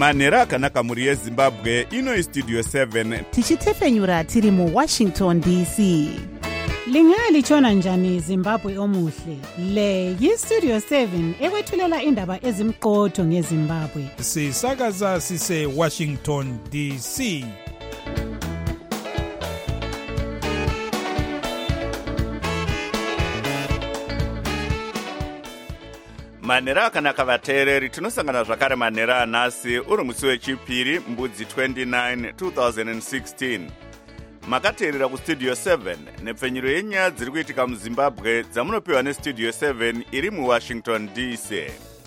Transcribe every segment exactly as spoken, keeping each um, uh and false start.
manhero akanaka mhuri yezimbabwe. Ino istudio seven tichitefenyura tiri mu Washington D C. Lingalitshona njani Zimbabwe omuhle? Le yistudio seven ekwethulela indaba ezimqotho ngeZimbabwe. Sisakaza sise Washington D C. manhero akanaka vateereri, tinosangana zvakare manhero anhasi uri musi wechipiri mbudzi twenty-nine two thousand sixteen. Makateerera kustudio seven nepfenyuro yenyaya dziri kuitika muzimbabwe dzamunopiwa nestudio seven iri muwashington D C.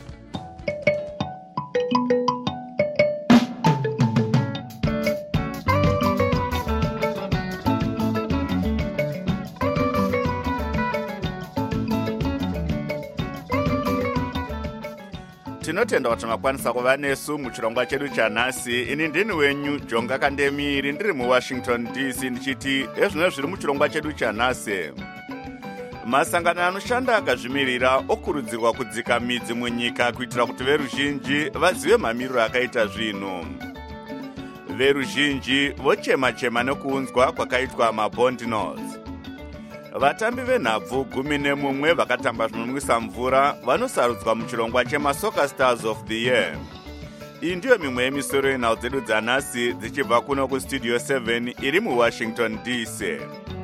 Tinotenda kuti makwanisa kuva nesu muchirongwa chedu chanhasi. Ini ndini wenyu Jonga Kandemiri ndiri muWashington D C ndichiti ezvino zviri muchirongwa chedu chanhasi. Masangano anoshanda akazvimirira okurudzirwa kudzika midzi munyika kuitira kuti veruzhinji vazive mamiriro akaita zvinhu. Veruzhinji vochema-chema nekuunzwa kwakaitwa mabondnos. Vatambi venhabvu gumi nemumwe vakatamba zvinonwisa mvura vanosarudzwa muchirongwa chemaSoccer Stars of the Year. Iyi ndiyo mimwe yemisoro yenhau dzedu dzanhasi dzichibva kuno kustudio seven iri muWashington D C.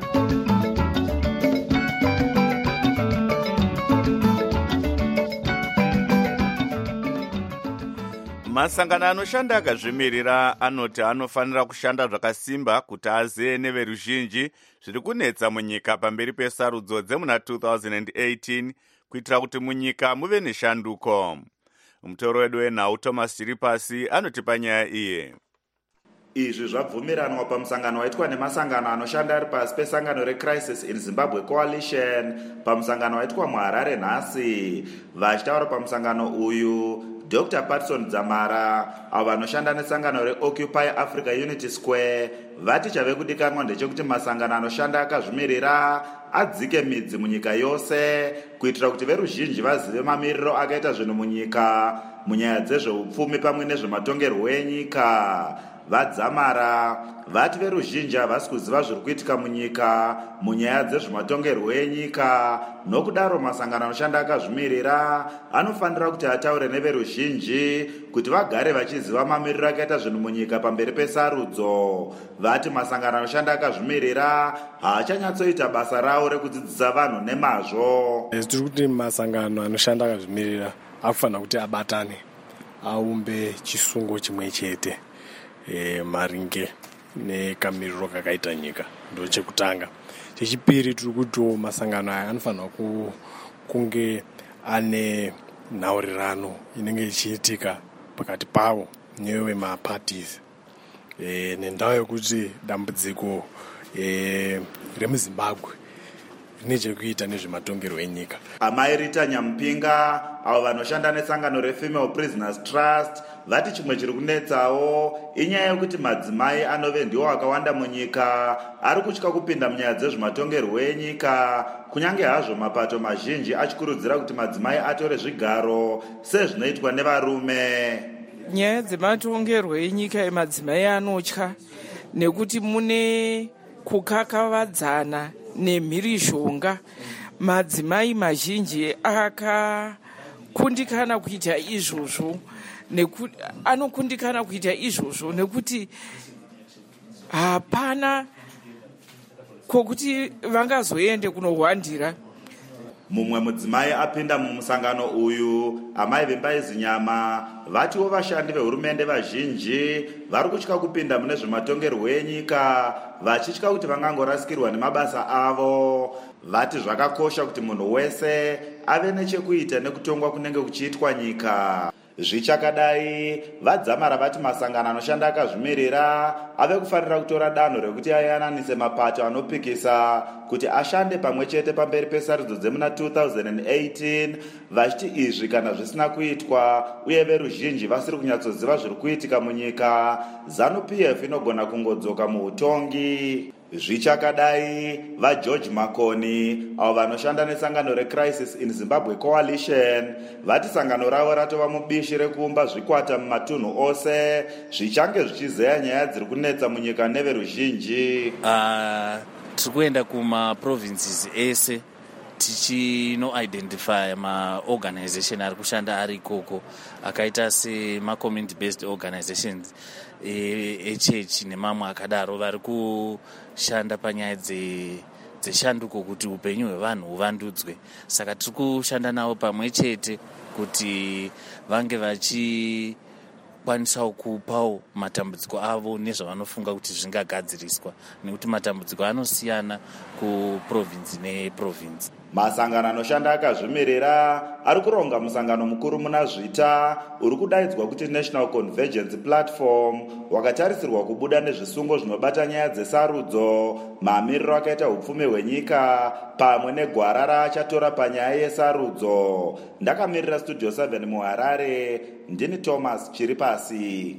Masangano anoshanda akazvimirira anoti anofanira kushanda zvakasimba kuti azive neveruzhinji zviri kunetsa munyika pamberi pesarudzo dzemuna two thousand eighteen kuitira kuti munyika muve neshanduko. Mutoro wedu wenhau Thomas Chiripasi anotipa nyaya iyi. Izvi zvabvumiranwa pamusangano waitwa nemasangano anoshanda ari pasi pesangano reCrisis in Zimbabwe Coalition pamusangano waitwa muHarare nhasi. Vachitaura pamusangano uyu, Doctor Patson Dzamara, avo vanoshanda nesangano reOccupy Africa Unity Square, vati chave kudikanwa ndechekuti masangano anoshanda akazvimirira adzike midzi munyika yose kuitira kuti veruzhinji vazive mamiriro akaita zvinhu munyika munyaya dzezveupfumi pamwe nezvematongerwo enyika. Vadzamara vati veruzhinji havasi kuziva zviri kuitika munyika munyaya dzezvematongerwo enyika, nokudaro masangano anoshanda akazvimirira anofanira kuti ataure neveruzhinji kuti vagare vachiziva mamiriro akaita zvinhu munyika pamberi pesarudzo. Vati masangano anoshanda akazvimirira haachanyatsoita basa rawo rekudzidzisa vanhu nemazvo. Tiri kuti masangano anoshanda akazvimirira akufanira kuti abatane aumbe chisungo chimwe chete E, maringe nekamiriro kakaita nyika. Ndo chekutanga. Chechipiri tiri kuti masangano aya anofanira kunge ane nhaurirano inenge ichiitika pakati pavo newe maparties e, nendau yekuti dambudziko e, remuZimbabwe rine chekuita nezvematongerwo enyika. Amai Rita Nyampinga, avo vanoshanda nesangano reFemale Prisoners Trust, vati chimwe chiri kunetsawo inyaya yekuti madzimai anove ndiwo akawanda munyika ari kutya kupinda munyaya dzezvematongerwo enyika, kunyange hazvo mapato mazhinji achikurudzira kuti madzimai atore zvigaro sezvinoitwa nevarume. Nyaya dzematongerwo enyika emadzimai anotya nekuti mune kukakavadzana nemhirizhonga. Madzimai mazhinji akakundikana kuita izvozvo nekuti anokundikana kuita izvozvo nekuti hapana kwokuti vangazoende kunohwandira. Mumwe mudzimai apinda mumusangano uyu, amai Vembaizinyama, vatiwo vashandi vehurumende vazhinji vari kutya kupinda mune zvematongerwo enyika vachitya kuti vangangorasikirwa nemabasa avo. Vati zvakakosha kuti munhu wese ave nechekuita nekutongwa kunenge kuchiitwa nyika. Zvichakadai, Vadzamara vati masangano anoshanda akazvimirira ave kufanira kutora danho rekuti ayananise mapato anopikisa kuti ashande pamwe chete pamberi pesarudzo dzemuna two thousand eighteen, vachiti izvi kana zvisina kuitwa uye veruzhinji vasiri kunyatsoziva zviri kuitika munyika, ZANU-P F inogona kungodzoka muutongi. Zvichakadai, vaGeorge Makoni avo vanoshanda nesangano reCrisis in Zimbabwe Coalition vati sangano ravo ratova mubishi rekuumba zvikwata mumatunhu ose zvichange zvichizeya nyaya dziri kunetsa munyika neveruzhinji. Uh, tiri kuenda kumaprovinces ese tichinoidentifya maorganization ari kushanda ari ikoko akaita semacommunity based organizations echechi nemamwe akadaro vari kushanda panyaya dzeshanduko kuti upenyu hwevanhu huvandudzwe. Saka tiri kushanda navo pamwe chete kuti vange vachikwanisawo kupawo matambudziko avo nezvavanofunga kuti zvingagadziriswa, nekuti matambudziko anosiyana kuprovinsi neprovinsi. Masangano anoshanda akazvimirira ari kuronga musangano mukuru muna Zvita uri kudaidzwa kuti National Convergence Platform wakatarisirwa kubuda nezvisungo zvinobata nyaya dzesarudzo, mamiriro akaita upfumi hwenyika pamwe negwara raachatora panyaya yesarudzo. Ndakamirira Studio seven muHarare, ndini Thomas Chiripasi.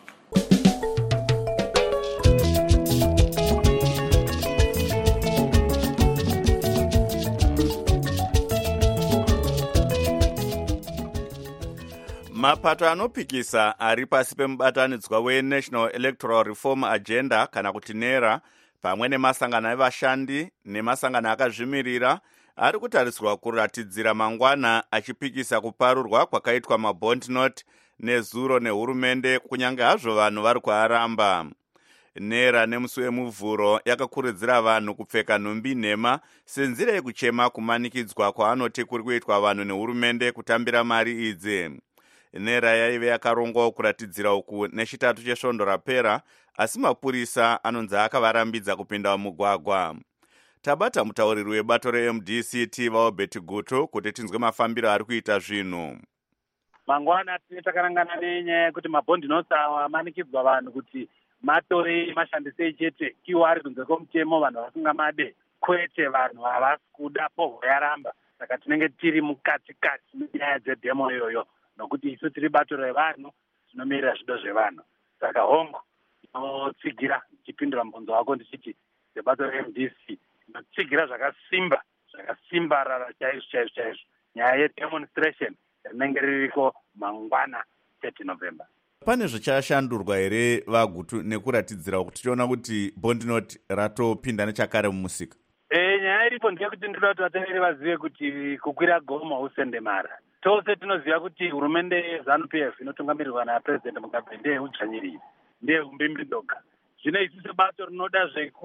Mapato anopikisa ari pasi pemubatanidzwa weNational Electoral Reform Agenda kana kuti NERA pamwe nemasangano evashandi nemasangano akazvimirira ari kutarisirwa kuratidzira mangwana achipikisa kuparurwa kwakaitwa mabond note nezuro nehurumende kunyange hazvo vanhu vari kuaramba. NERA nemusi wemuvhuro yakakurudzira vanhu kupfeka nhumbi nhema senzira yekuchema kumanikidzwa kwaanoti kuri kuitwa vanhu nehurumende kutambira mari idzi. NERA yaive yakarongwawo kuratidzira uku nechitatu chesvondo rapera, asi mapurisa anonzi akavarambidza kupinda mumugwagwa. Tabata mutauriri webato reM D C Tivao Betiguto kuti tinzwe mafambiro ari kuita zvinhu. Mangwana tine takarangana nenyaya yekuti mabhondi notes awa amanikidzwa vanhu kuti matore mashandisei chete iwo ari kunze kwomutemo, vanhu vasinga made kwete vanhu havasi kuda povo yaramba. Saka tinenge tiri mukatikati nenyaya dzedhemo iyoyo, nokuti isu tiri bato revanhu tinomirira zvido zvevanhu. Saka hongu inotsigira chipindura mubvunzo wako ndichiti sebato reM D C inotsigira zvakasimba zvakasimbarara chaizvo chaizvo chaizvo nyaya yedemonstration rinenge ririko mangwana thirty November. Pane zvichashandurwa here vaGutu nekuratidzira kuti tichiona kuti bond note ratopinda nechakare mumusika? E, nyaya iripo ndeyekuti ndinoda kuti vateveri vazive kuti kukwira gomo usende mara. Tose tinoziva kuti hurumende yeZANU P F inotungamirirwa naPresident Mugabe ndeyeudzvanyiriri, ndeyeumbimbidoga. Zvino isi sebato rinoda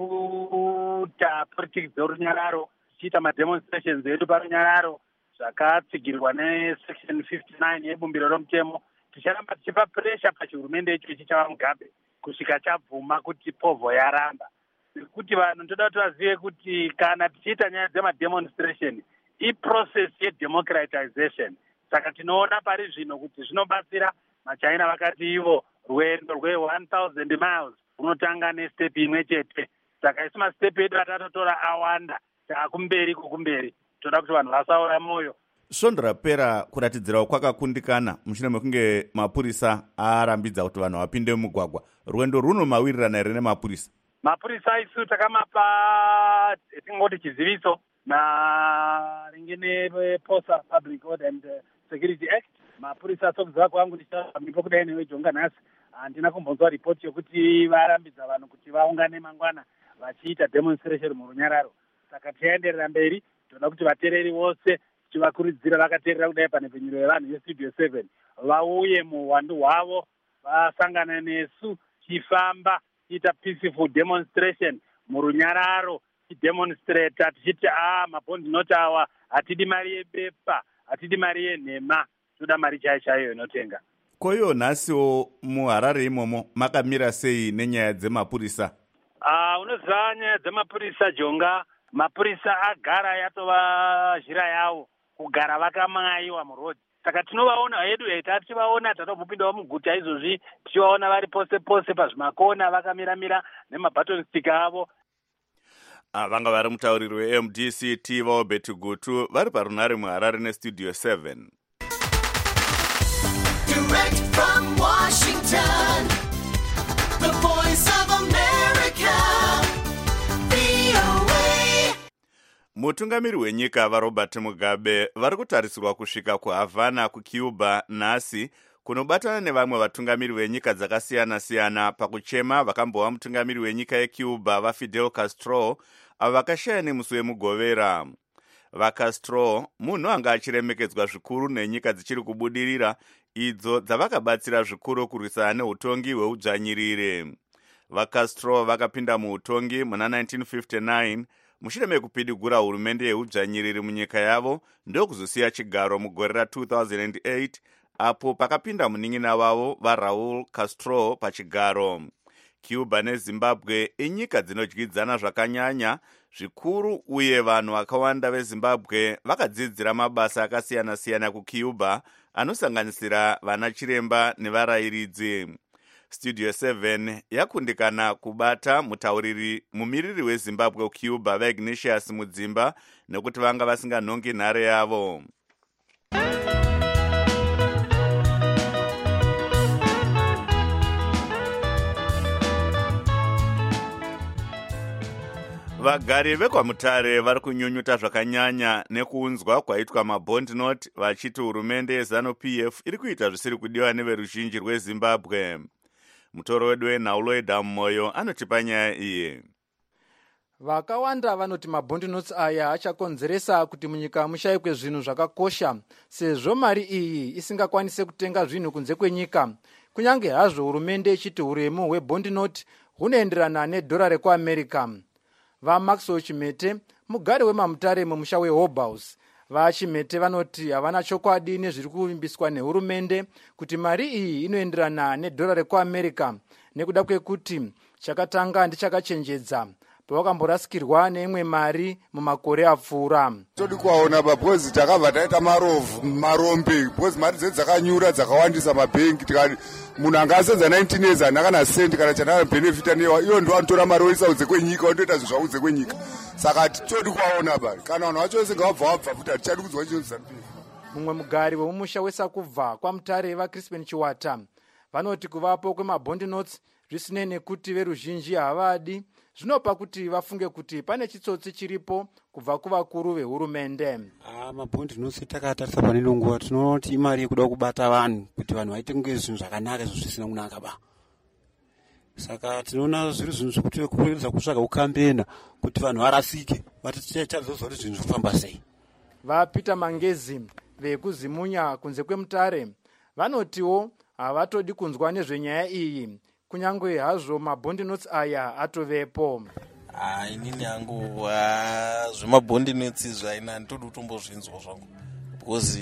zvekuita politics dzorunyararo, tichiita mademonstrations edu parunyararo zvakatsigirwa nesection fifty-nine yebumbiro romutemo, ticharamba tichipa pressure pachihurumende icho chichava Mugabe kusvika chabvuma kuti povho yaramba. Kuti vanhu ndoda kuti vazive kuti kana tichiita nyaya dzemademonstration iprocess yedemocratization. Saka tinoona pari zvino kuti zvinobatsira. Machina vakati ivo rwendo rwe one thousand miles runotanga nestep imwe chete. Saka isi mastep edu atatotora awanda taakumberi kukumberi. Toda kuti vanhu vasaora moyo. Svondo rapera kuratidzirawo kwakakundikana mushure mekunge mapurisa arambidza kuti vanhu vapinde mumugwagwa. Rwendo runo mawirirana here nemapurisa? Mapurisa isu takamapa tingoti chiziviso na ringene Posa Public Order and Security Act. Mapurisa sokuzva kwangu ndichamiripo kudai newejonga nhasi handina kumbonzwa ripoti yokuti varambidza vanhu kuti vaungane mangwana vachiita demonstration murunyararo. Saka tienderera mberi, toda kuti vatereri vose tivakurudzira vakaterera kudai pane penyuro yevanhu yeStudio seven vauye muhwandu hwavo vasangana nesu chifamba tiita peaceful demonstration murunyararo, tidemonstrata tichiti ah mabondi note awa hatidi mari yebepa, hatidi mari yenhema, toda mari chaiyo chaiyo inotenga. Koyo nhasiwo muHarare imomo makamira sei nenyaya dzemapurisa? Ah, unoziva nyaya dzemapurisa Jonga, mapurisa agara yatova zhira yavo kugara vakamaiwa murodhi. Saka tinovaona hedu heita tivaona tatobupindawo muguta izvozvi tichivaona vari pose pose pazvimakona vakamira-mira nemabaton stick avo. Vanga vari mutauriri weM D C Tivao Betigutu vari parunhare muHarare neStudio seven. Direct from Washington, the voice of America, mutungamiri wenyika varobert mugabe vari kutarisirwa kusvika kuhavana kucuba nhasi kunobatana nevamwe vatungamiri venyika dzakasiyana-siyana pakuchema vakambova mutungamiri wenyika yecuba vafidel castro avo vakashaya nemusi wemugovera. VaCastro munhu anga achiremekedzwa zvikuru nenyika dzichiri kubudirira idzo dzavakabatsira zvikuru kurwisana neutongi hweudzvanyirire. VaCastro vakapinda muutongi muna nineteen fifty-nine mushure mekupidigura hurumende yeudzvanyiriri munyika yavo ndokuzosiya chigaro mugore ra two thousand eight apo pakapinda munin'ina wavo vaRaul Castro pachigaro. Cuba neZimbabwe inyika dzinodyidzana zvakanyanya zvikuru uye vanhu vakawanda veZimbabwe vakadzidzira mabasa akasiyana-siyana kuCuba anosanganisira vana chiremba nevarayiridzi. Studio seven yakundikana kubata mutauriri mumiriri weZimbabwe kuCuba vaIgnatius Mudzimba nekuti vanga vasinganhongi nhare yavo. Vagari vekwaMutare vari kunyunyuta zvakanyanya nekuunzwa kwaitwa mabond note vachiti hurumende yeZanu-P F iri kuita zvisiri kudiwa neveruzhinji rweZimbabwe. Mutoro wedu wenhaulo weDammoyo anotipa nyaya iyi. Vakawanda vanoti mabond notes aya achakonzeresa kuti munyika mushayikwe zvinhu zvakakosha sezvo mari iyi isingakwanise kutenga zvinhu kunze kwenyika. Kunyange hazvo hurumende ichiti huremu hwebond note hunoenderana nedhora rekuAmerica. VaMaxwell Chimete, mugari wemaMutare mumusha weHobhouse, vaChimete vanoti havana chokwadi nezviri kuvimbiswa nehurumende kuti mari iyi inoenderana nedhora rekuAmerica nekuda kwekuti chakatanga ndichakachenjedza pavakamborasikirwa neimwe mari mumakore apfuura. Todi kuwaona babhozi takabva taita marovhu marombe bhozi mari dzedu dzakanyura dzakawandisa mabhengi tikati munhu angasenza nineteen years hana kana sendi kana chanana benefita newa iyo ndo anotora mari oisa udze kwenyika ondoita zvinhu zvaudze kwenyika. Saka todi kuwaona bari kana vanhu vacho vese ngavabva vabva futi hatichadi kudzwa chinhu zanu. Mumwe mugari wemumusha weSakubva kwaMutare vaCrispin Chiwata vanoti kuvapo kwemabond notes zvisinei nekuti veruzhinji havadi zvinopa kuti vafunge kuti pane chitsotsi chiripo kubva kuvakuru vehurumende. Ah, mabond notes takatarisa pane nguva tinoti imari yekuda kubata vanhu kuti vanhu vaite kunge zvinhu zvakanaka zvisina kunaka ba. Saka tinoona zviri zvinhu zvekuti kuedza kutsvaga ukambena kuti vanhu varasike vatichazozwa kuti zvinhu zvofamba sei. VaPeter Mangezi vekuzimunya kunze kweMutare vanotiwo havatodi kunzwa nezvenyaya iyi kunyange hazvo mabond notes aya atovepo. Ah, inini yangu zvemabond notes zvaina ndodi kutombozvinzwa zvangu because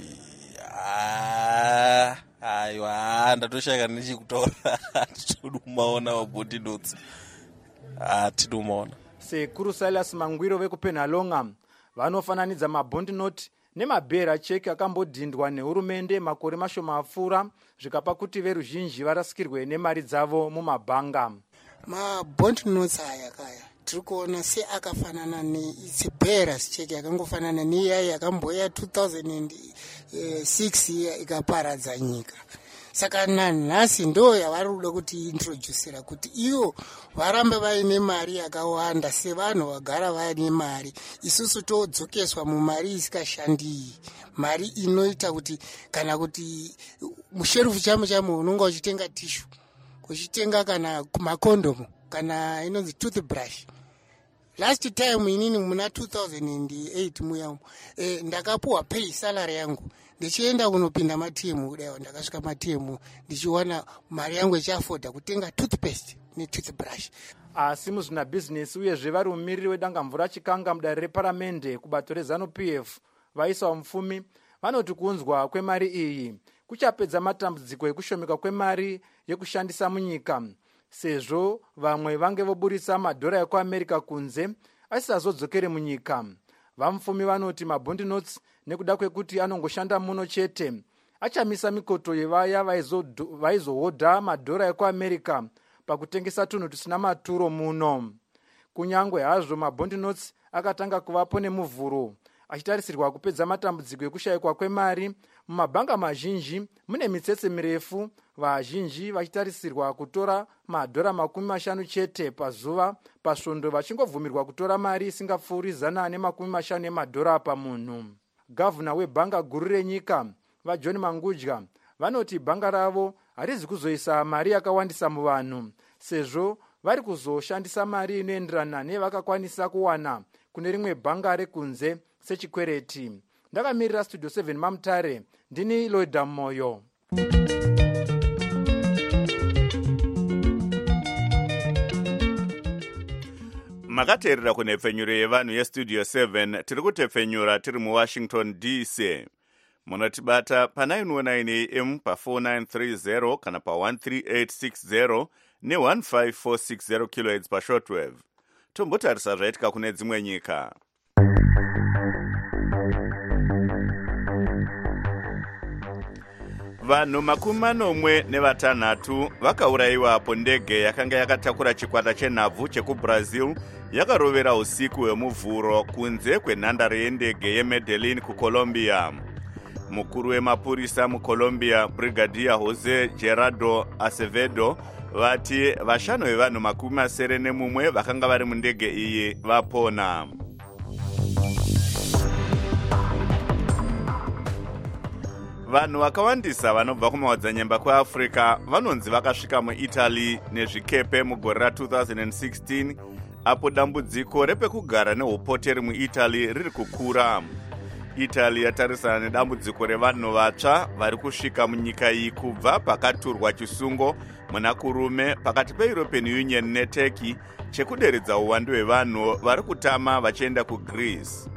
ah aiwa ndatoshaka nechikutaura todi kumaona mabond notes atidi kumaona. Sekuru Silas Mangwiro vekuPenhalonga vanofananidza mabond note nemabhera cheki akambodhindwa nehurumende makore mashoma apfuura zvikapa kuti veruzhinji varasikirwe nemari dzavo mumabhanga. Mabond notes aya kaya tiri kuona se akafanana neitsibhera cheki yakangofanana neiya yakamboya two thousand six ikaparadza nyika. Saka nanhasi ndo yavari kuda kuti introducera kuti ivo varambe vaine mari yakawanda sevanhu vagara vaine mari isusu todzokeswa mumari isikashandi, mari inoita kuti kana kuti musherufu chamo chamo unonga uchitenga tishu uchitenga kana makondomu kana inonzi toothbrush. Last time inini muna two thousand eight muya eh, ndakapuwa pay salary yangu ndichienda kunopinda matimu kudai ndakasvika matimu ndichiwana mari yangu ichiafoda kutenga toothpaste netoothbrush. Asi muzvina business uye zvevari mumiriri wedanga mvura chikanga mudare reparamende kubato reZanu-P F vaisa mufumi vanoti kuunzwa kwemari iyi kuchapedza matambudziko ekushomeka kwemari yekushandisa munyika sezvo vamwe vange voburisa madhora ekuAmerica kunze asisazodzokere munyika. Vamufumi vanoti mabond notes nekuda kwekuti anongoshanda muno chete achamisa mikoto yevaya vaizohodha madhora ekuAmerica pakutengesa tunhu tusina maturo muno. Kunyangwe hazvo mabond notes akatanga kuvapo nemuvhuro achitarisirwa kupedza matambudziko ekushayikwa kwemari. Mumabhanga mazhinji mune mitsetse mirefu, vazhinji vachitarisirwa kutora madhora makumi mashanu chete pazuva, pasvondo vachingobvumirwa kutora mari isingapfuuri zana nemakumi mashanu emadhora pamunhu. Gavhuna webhanga guru renyika vaJohn Mangudya vanoti bhanga ravo harizi kuzoisa mari yakawandisa muvanhu, sezvo vari kuzoshandisa mari inoenderana nevakakwanisa kuwana kune rimwe bhanga rekunze sechikwereti. Ndakamirira Studio seven Mamutare, ndini Loida Moyo. Makateerera kunhepfenyuro yevanhu yestudio seven, tiri kutepfenyura tiri muWashington D C. Munotibata pa nine one nine A M pa four nine three zero kana pa one three eight six zero ne one five four six zero kilohertz pa shortwave. Tombotarisa zvaitika kune dzimwe nyika. Vanhu makumi manomwe nevatanhatu vakaurayiwa po ndege yakanga yakatakura chikwata chenhabvu chekubrazil yakarovera usiku hwemuvhuro kunze kwenhandare yendege yeMedellin kuColombia. Mukuru wemapurisa muColombia, Brigadier Jose Gerardo Acevedo, vati vashanu vevanhu makumi masere nemumwe vakanga vari mundege iyi vapona. Vanhu vakawandisa vanobva kumaodzanyemba kweAfrica vanonzi vakasvika muItaly nezvikepe mugore ra two thousand sixteen, apo dambudziko repekugara nehupoteri muItaly riri kukura. Italy yatarisana nedambudziko revanhu vatsva vari kusvika munyika iyi kubva pakaturwa chisungo muna kurume pakati peEuropean Union neTurkey chekuderedza uwandu hwevanhu vari kutama vachienda kuGreece.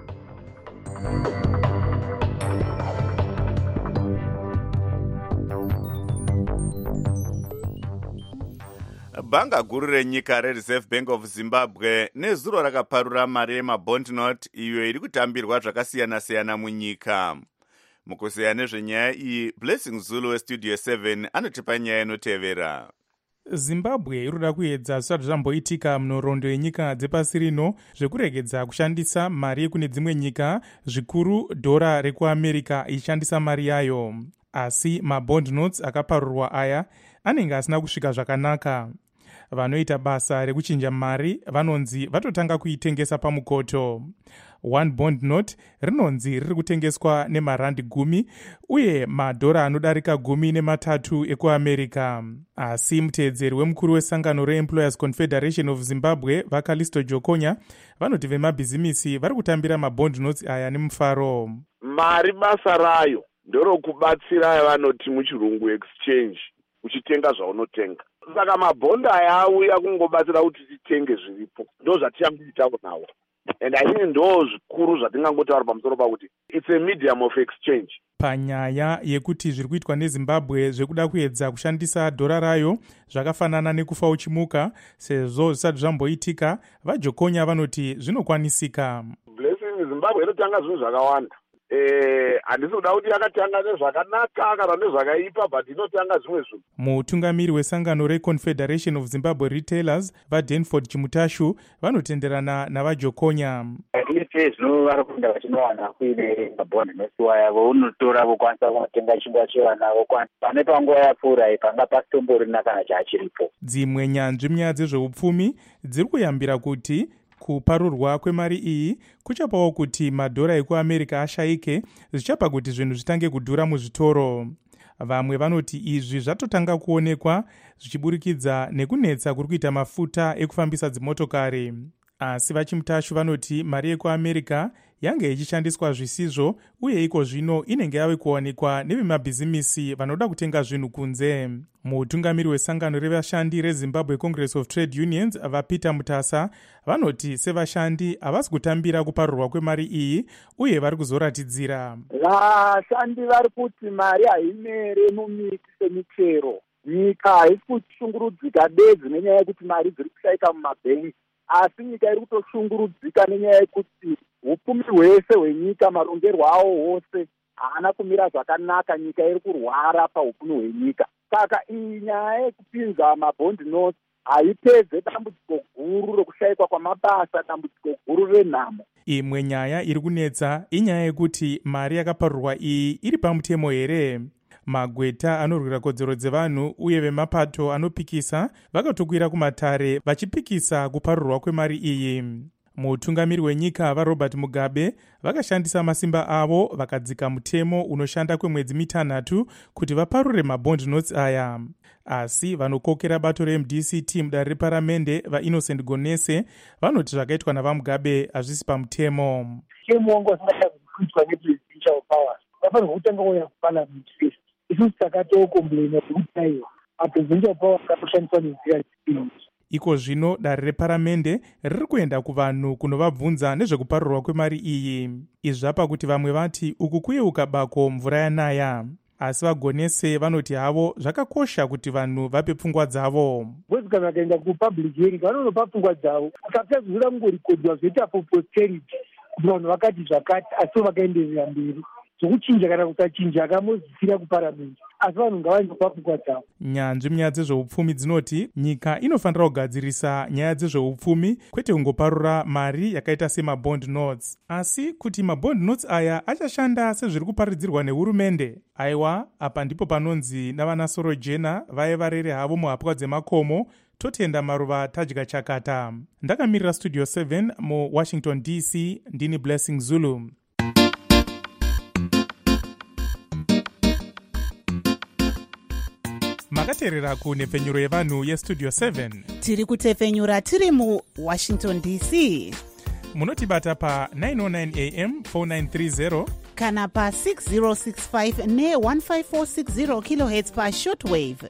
Bhanga guru renyika reReserve Bank of Zimbabwe nezuro rakaparura mari yemabond note iyo iri kutambirwa zvakasiyana-siyana munyika. Mukuseya nezvenyaya iyi, Blessing Zulu weStudio seven anotipa nyaya inotevera. Zimbabwe iroda kuedza zvisati zvamboitika munhoroondo yenyika dzepasi rino zvekuregedza kushandisa mari kune dzimwe nyika, zvikuru dhora rekuAmerica ichishandisa mari yayo. Asi mabond notes akaparurwa aya anenge asina kusvika zvakanaka. Vanoita basa rekuchinja mari vanonzi vatotanga kuitengesa pamukoto. One bond note rinonzi riri kutengeswa nemarandi gumi uye madhora anodarika gumi nematatu ekuAmerica. Asi muteedzeri wemukuru wesangano reEmployers Confederation of Zimbabwe vaKalisto Jokonya vanoti vemabhizimisi vari kutambira mabond notes aya nemufaro. Mari basa rayo ndorokubatsira vanoti muchirungu exchange uchitenga zvaunotenga. Saka mabhondi aya auya kungobatsira kuti titenge zviripo. Ndo zvatichamboitawo nawo. And I think ndo zvikuru zvatingangotaura pamusoro pakuti it's a medium of exchange. Panyaya yekuti zviri kuitwa neZimbabwe zvekuda kuedza kushandisa dhora rayo zvakafanana nekufa uchimuka sezvo zvisati zvamboitika, vaJokonya vanoti zvinokwanisika. Blessing Zimbabwe inotanga zvinhu zvakawanda. Eh, handisi kuda kuti yakatanga nezvakanaka kana nezvakaipa, but inotanga zvimwe zvinhu. Mutungamiri wesangano reConfederation of Zimbabwe Retailers vaDenford Chimutashu vanotenderana navaJokonya. Ise zvino vari kuenda vachinowana kuine mabhondi notsiwa yavo unotora vokwanisa kunotenga chingwa chevana vokwanisa pane panguva yapfuura panga pasitomborina kana chachiripo. Dzimwe nyanzvi munyaya dzezveupfumi dziri kuyambira kuti kuparurwa kwemari iyi kuchapawo kuti madhora ekuAmerica ashayike, zvichapa kuti zvinhu zvitange kudhura muzvitoro. Vamwe vanoti izvi zvatotanga kuonekwa zvichiburikidza nekunetsa kuri kuita mafuta ekufambisa dzimotokari. Asi vaChimutashu vanoti mari yekuAmerica yange ichishandiswa zvisizvo uye iko zvino inenge yave kuwanikwa nevemabhizimisi vanoda kutenga zvinhu kunze. Mutungamiri wesangano revashandi reZimbabwe Congress of Trade Unions vaPeter Mutasa vanoti sevashandi havasi kutambira kuparurwa kwemari iyi uye vari kuzoratidzira. Vashandi vari kuti mari haimere mumiti semichero. Nyika haisi kushungurudzika bedzi nenyaya yekuti mari dziri kushayika mumabhengi, asi nyika iri kutoshungurudzika nenyaya yekuti upfumi hwese hwenyika, marongerwo awo hwose haana kumira zvakanaka. Nyika iri kurwara paupfumi hwenyika. Saka iyi nyaya yekupinza mabondi notes haipedze dambudziko guru rekushayikwa kwamabasa, dambudziko guru renhamo. imwe nyaya iri kunetsa inyaya yekuti mari yakaparurwa iyi iri pamutemo here. Magweta anorwira kodzero dzevanhu uye vemapato anopikisa vakatokwira kumatare vachipikisa kuparurwa kwemari iyi. Mutungamiri wenyika vaRobert Mugabe vakashandisa masimba avo vakadzika mutemo unoshanda kwemwedzi mitanhatu kuti vaparure mabond notes aya. Asi vanokokera bato reM D C T mudare reparamende vaInnocent Gonese vanoti zvakaitwa navaMugabe hazvisi pamutemo. Chemuongo kuitwa nepresidential powers vafanirwa kutanga kuuya kuparliament first. Isusu takatokomplaina kuti aiwa mapresidential powers anoshandiswa nenzira dzipingi. Iko zvino dare reparamende riri kuenda kuvanhu kunovabvunza nezvekuparurwa kwemari iyi. Izvi zvapa kuti vamwe vati uku kuyeuka bako mvura yanaya. Asi vaGonese vanoti havo zvakakosha kuti vanhu vape pfungwa dzavo. Bwezi kana vakaenda kupublic hearing vanonopa pfungwa dzavo ukapedzura kungorikodwa zvoita for posterity kuti vanhu vakati zvakati asi vakaenderera mberi. Zvokuchinja kana kusachinja akamozisira kuparamende asi vanhu ngavaendopa pfungwa dzavo. Nyanzvi munyaya dzezveupfumi dzinoti nyika inofanira kugadzirisa nyaya dzezveupfumi kwete kungoparura mari yakaita semabond notes. Asi kuti mabond notes aya achashanda sezviri kuparidzirwa nehurumende, aiwa apa ndipo panonzi navana Sorojena vaiva rere havo muhapwa dzemakomo totenda maruva tadya chakata. Ndakamirira Studio seven muWashington D C ndini Blessing Zulu. Makateerera kunhepfenyuro yevanhu yeStudio seven. Tiri kutefenyura tiri muWashington D C. Munotibata pa nine oh nine A M four nine three zero kana pa six zero six five ne one five four six zero kilohertz pa shortwave.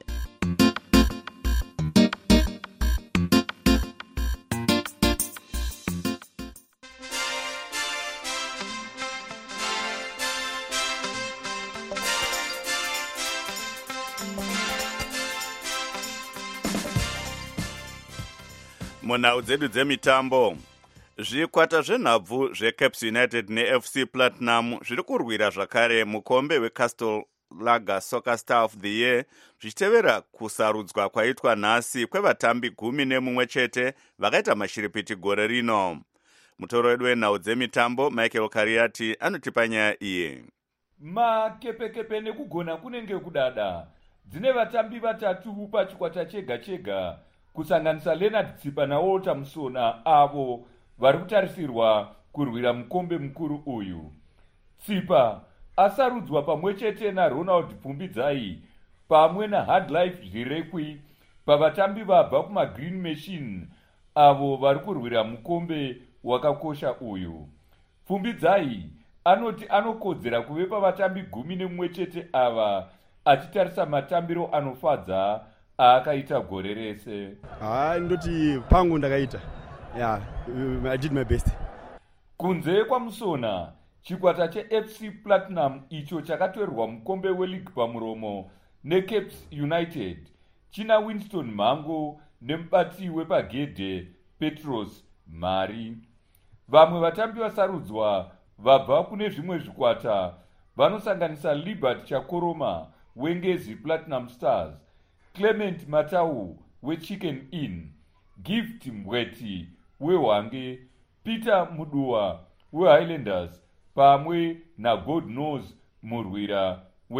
Munhau dzedu dzemitambo, zvikwata zvenhabvu zveCaps United neF C Platinum zviri kurwira zvakare mukombe weCastle Lager Soccer Star of the Year zvichitevera kusarudzwa kwaitwa nhasi kwevatambi gumi nemumwe chete vakaita mashiripiti gore rino. Mutoro wedu wenhau dzemitambo Michael Kariati anotipa nyaya iyi. Makepekepe nekugona kunenge kudada dzine vatambi vatatu pachikwata chega chega kusanganisa Leonard Tsipa naWalter Musona avo vari kutarisirwa kurwira mukombe mukuru uyu. Tsipa asarudzwa pamwe chete naRonald Pfumbidzai pamwe naHard Life Zvirekwi pavatambi vabva kumaGreen Machine avo vari kurwira mukombe wakakosha uyu. Pfumbidzai anoti anokodzera kuve pavatambi gumi nemumwe chete ava achitarisa matambiro anofadza akaita gore rese. Ah, ndoti pangu ndakaita. Yeah, I did my best. Kunze kwa Musona, chikwata cheF C Platinum icho chakatorerwa mukombe weLeague pamuromo neCaps United china Winston Mhango nemubati wepagedhe Petros Mari. Vamwe vatambi vasarudzwa vabva kune zvimwe zvikwata vanosanganisa Libert Chakoroma weNgezi Platinum Stars, Clement Matau weChicken Inn, Gift Mbweti weHwange, Peter Muduwa weHighlanders pamwe naGod Knows murwira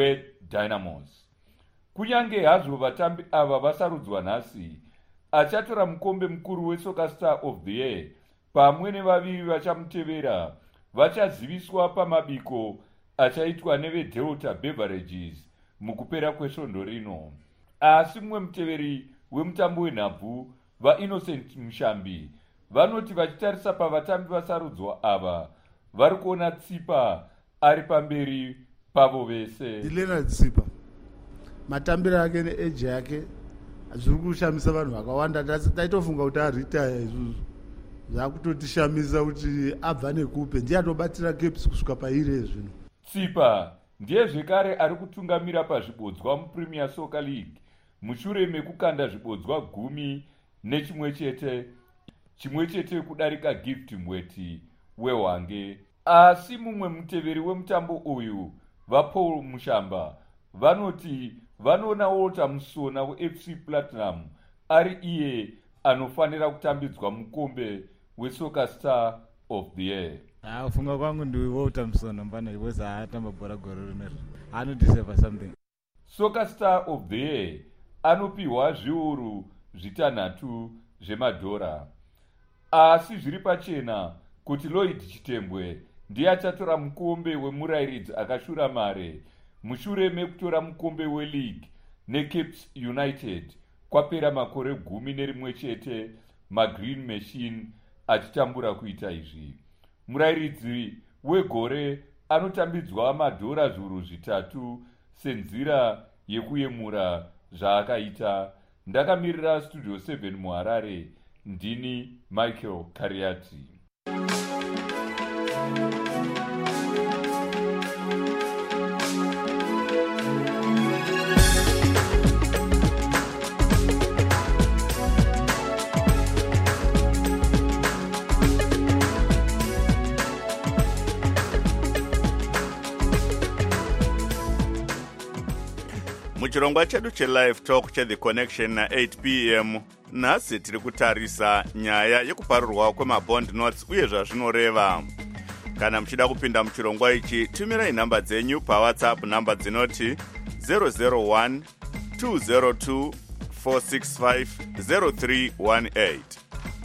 weDynamos. Kunyange hazvo vatambi ava vasarudzwa nhasi, achatora mukombe mukuru weSoccer Star of the Year pamwe nevaviri vachamutevera vachaziviswa pamabiko achaitwa neveDelta Beverages mukupera kwesvondo rino. Asi mumwe muteveri wemutambo wenhabvu vaInnocent Mushambi vanoti vachitarisa pavatambi vasarudzwa ava vari kuona Tsipa ari pamberi pavo vese. Leonard Tsipa matambiro ake neeji yake zviri kushamisa vanhu vakawanda. Taitofunga kuti aritaya izvozvo zvakutotishamisa kuti abva nekupe ndiye atobatsira Caps kusvika paire zvino. Tsipa ndiye zvekare ari kutungamira pazvibodzwa muPremier Soccer League mushure mekukanda zvibodzwa gumi nechimwe chete chimwe chete kudarika Gift Mbweti weHwange. Asi mumwe muteveri wemutambo uyu vaPaul Mushamba vanoti vanoona Walter Musona weF C Platinum ari iye anofanira kutambidzwa mukombe weSoccer Star of the Year. Ah, kufunga kwangu ndi Walter Msono mbana because atamba bhora gore rineri. Anodeserve something. Soccer Star of the Year anopiwa zviuru zvitanhatu zvemadhora. Asi zviri pachena kuti Lloyd Chitembwe ndiye achatora mukombe wemurairidzi akashura mare mushure mekutora mukombe weLeague neCapes United kwapera makore gumi nerimwe chete maGreen Machine achitambura kuita izvi. Murairidzi wegore anotambidzwa madhora zviuru zvitatu senzira yekuyemura zvaakaita. Ndakamirira Studio seven muHarare, ndini Michael Kariati. Muchirongwa chedu chelive talk cheThe Connection na eight p m nhasi tiri kutarisa nyaya yekuparurwa kwemabond notes uye zvazvinoreva. Kana muchida kupinda muchirongwa ichi, tumirai nhamba dzenyu paWhatsApp, nhamba dzinoti zero zero one two zero two four six five zero three one eight.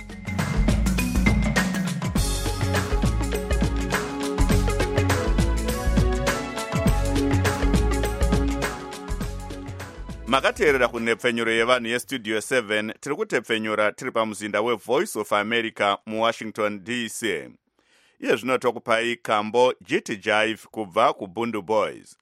Makateerera kunepfenyuro yevanhu yestudio seven, tiri kutepfenyura tiri pamuzinda weVoice of America muWashington D C. Iye zvino tokupai kambo G T Jive kubva kuBundu Boys.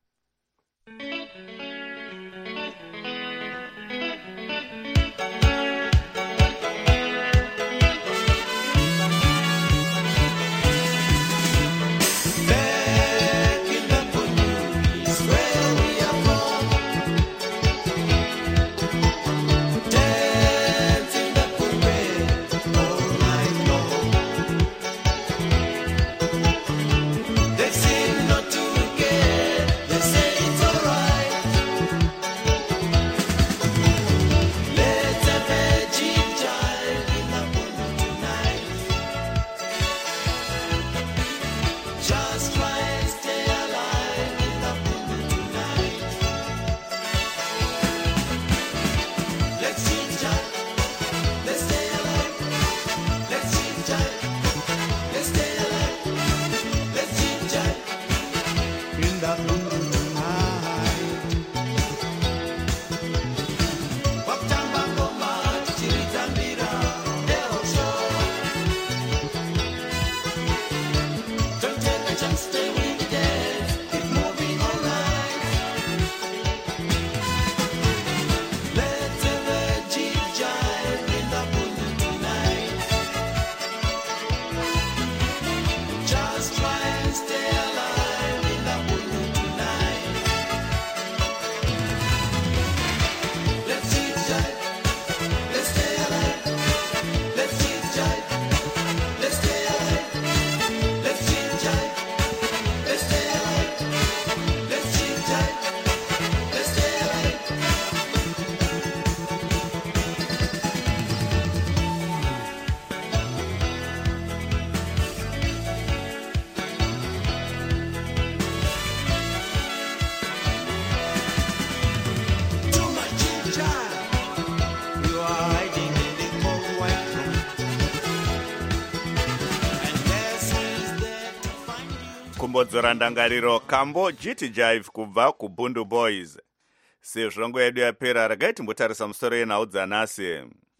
Kumbodzora ndangariro kambo G T Jive kubva kuBundu Boys. Sezvongo yedu yapera, regai timbotarisa musoro yenhau dzanhasi.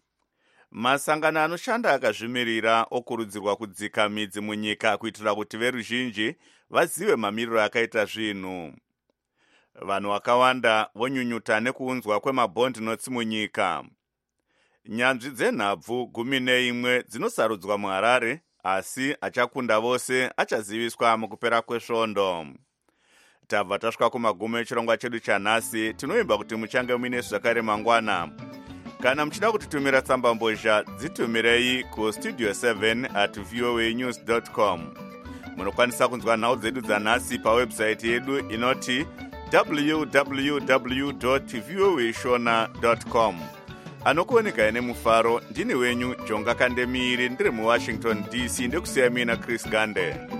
Masangano anoshanda akazvimirira okurudzirwa kudzika midzi munyika kuitira kuti veruzhinji vazive mamiriro akaita zvinhu. Vanhu vakawanda vonyunyuta nekuunzwa kwemabond notes munyika. Nyanzvi dzenhabvu gumi neimwe dzinosarudzwa muHarare, asi achakunda vose achaziviswa mukupera kwesvondo. Tabva tasvika kumagumo echirongwa chedu chanhasi. Tinoimba kuti muchange muine zvakare mangwana. Kana muchida kutitumira tsamba mbozha, dzitumirei ku studio seven at voanews dot com. Munokwanisa kunzwa nhau dzedu dzanhasi pawebsite yedu inoti w w w dot voashona dot com. anokuoneka nemufaro ndini wenyu Jonga Kandemiri ndiri muwashington D C ndekusiya mina Chris Gande.